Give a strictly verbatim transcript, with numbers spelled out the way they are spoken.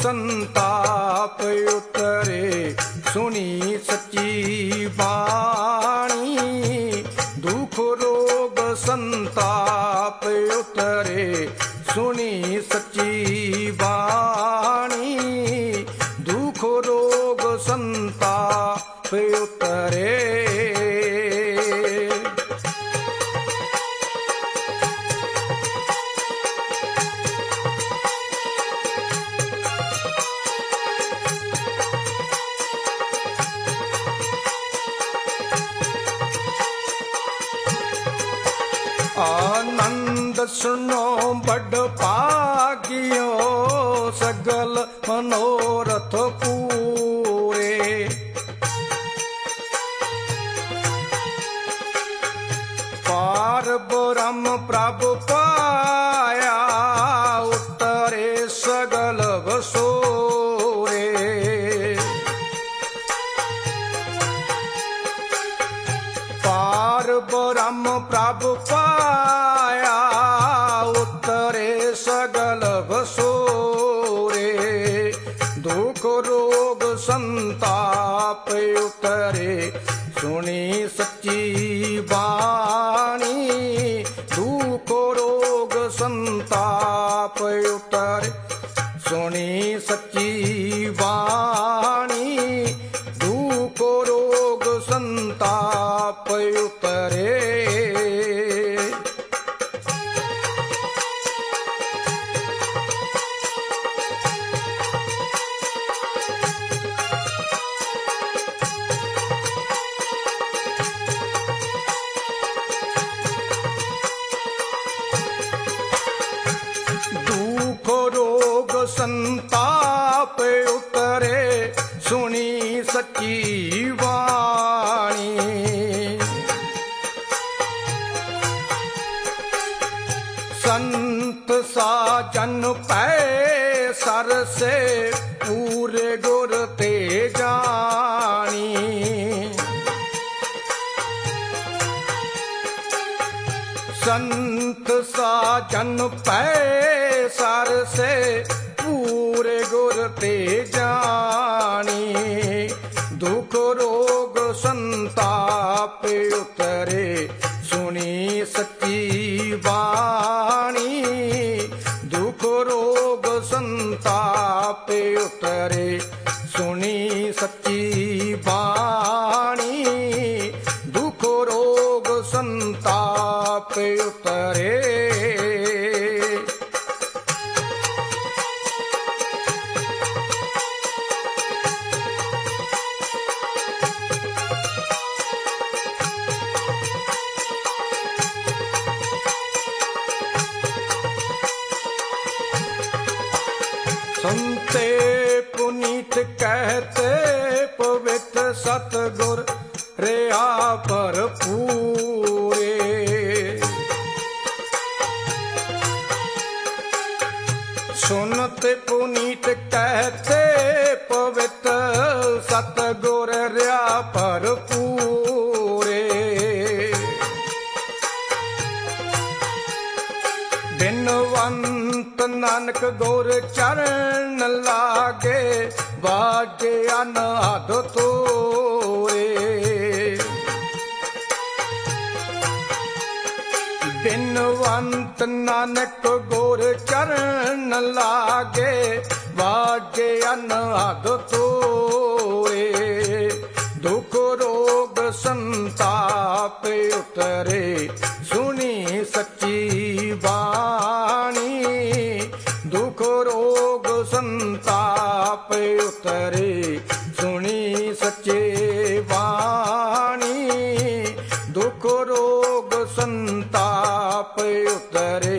संताप उतरे सुनी सच्ची वाणी। दुख रोग संताप उतरे सुनी सच्ची वाणी। दुख रोग संताप उतरे। आनंद सुनो बड़ भाग्यो सगल मनोरथ पूरे। पार ब्रह्म प्रभु पाया उतरे सगल बसोरे। पार ब्रह्म प्रभु पाया उतरे सगल बसोरे। दुख रोग संताप उतरे सुनी सच्ची वाणी। दुख रोग संताप उतरे सुनी सच्ची वाणी। दुख रोग संताप उतरे। दुख रोग संताप उतरे सुनी सच्ची वाणी। संत साजन पै सर से पूरे गुर ते जानी। संत साजन पै सर से पूरे गुर ते जानी। दुख रोग संताप उतरे सुनी सच्ची वाणी। दुख रोग संताप उतरे सुनी सच्ची वाणी। दुख रोग संताप उतरे। सुनते पुनीत कहते पवित्र सतगुर रहा भरपूरे। सुनते पुनीत कहते पवित्र सतगुर रहा भरपूरे। बिनवंत नानक गुर चरण लागे बाजे अनाद तोरे। बिनवंत नानक गुर चरण लागे बाजे अनाद तोरे। दुख रोग संताप उतरे सुनी सच्ची वाणी। दुख रोग संताप उतरे सुनी सच्चे वाणी। दुख रोग संताप उतरे।